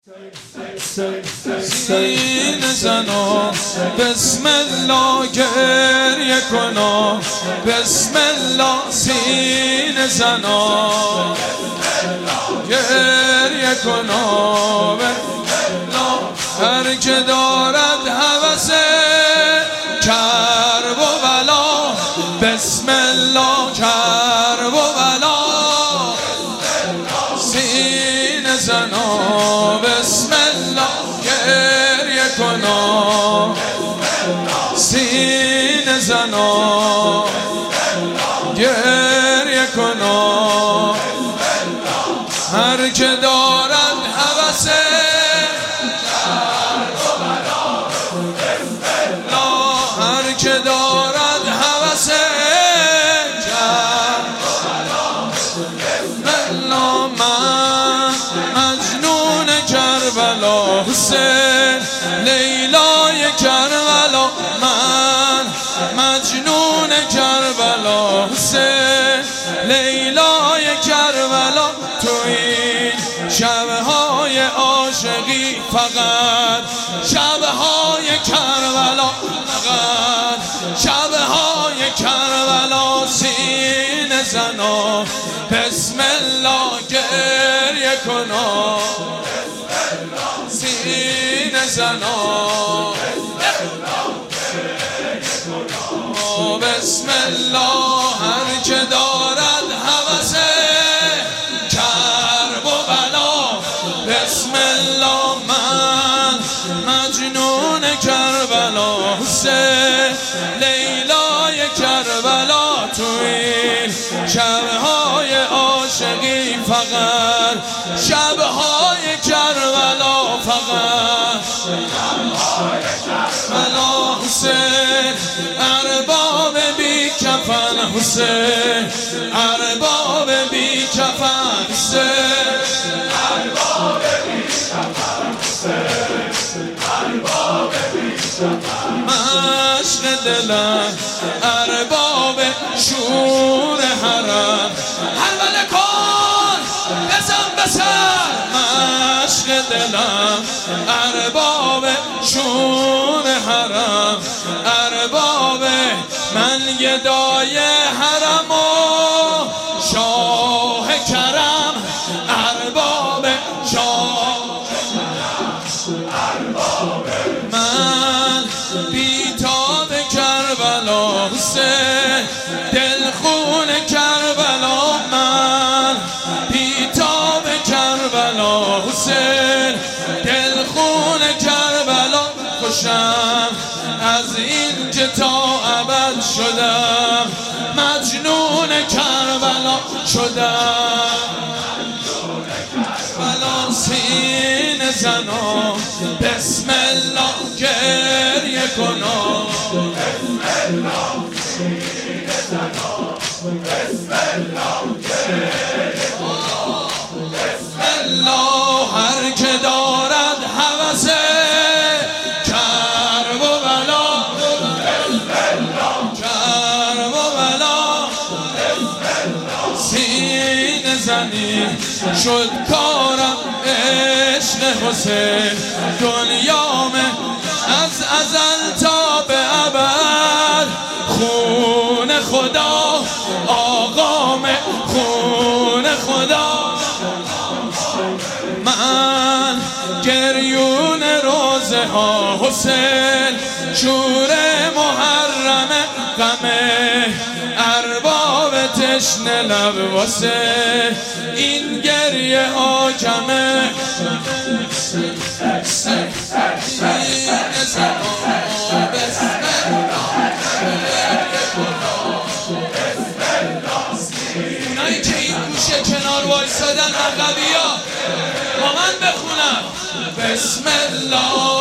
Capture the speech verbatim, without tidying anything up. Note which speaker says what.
Speaker 1: سینه زنا بسم الله گریه کنا، بسم الله سینه زنا گریه کنا، هر که دارد هوس کرب و بلا، بسم الله کرب و بلا سینه زنا، بسم الله گریه کنا، سینه زنا گریه کنا، هر که دارد هوس هر که دارد هوس کربلا، من مجنون کربلا، حسین لیلای کربلا، من مجنون کربلا، حسین لیلای کربلا، تو این شبهای عاشقی فقط شبهای کربلا، فقط شبهای کربلا سینه زنا، بسم الله گریه کنا، سینه زنا بسم الله، هر که دارد هوس کرب و بلا، بسم الله من مجنون کربلا، حسین لیلای کربلا، تو این شبهای عاشقی فقط شبهای کربلا، فقط کربلا، حسین ارباب بی کفن، حسین ارباب بی کفن، حسین ارباب بی کفن، حسین ارباب بی کفن، مشق دلم ارباب شور حرم، حلوله کن بزن بسر، مشق دلم ارباب شور حرم، ارباب من گدای حرم و شاه کرم، ارباب شاه من بیتاب کربلا، حسین دلخون کربلا، من بیتاب کربلا، حسین دلخون کربلا، خوشم از این که تا ابد شدم مجنون کربلا شدم، کربلا سینه زنا، بسم الله گریه کنا، بسم الله سینه زنا، بسم الله گریه کنا، بسم الله هر که دارد هوس کرب و بلا، بسم الله کرب و بلا سینه زنی، شد کارم عشق حسین، دنیام از ازل تا به ابد، خون خدا آقام خون خدا، من گریون روزه ها، حسین شور محرم غمه، ارباب تشنه لب واسه این گریه ها کمه، اونایی که این گوشه کنار وایسادن عقبی ها با من بخونم، بسم الله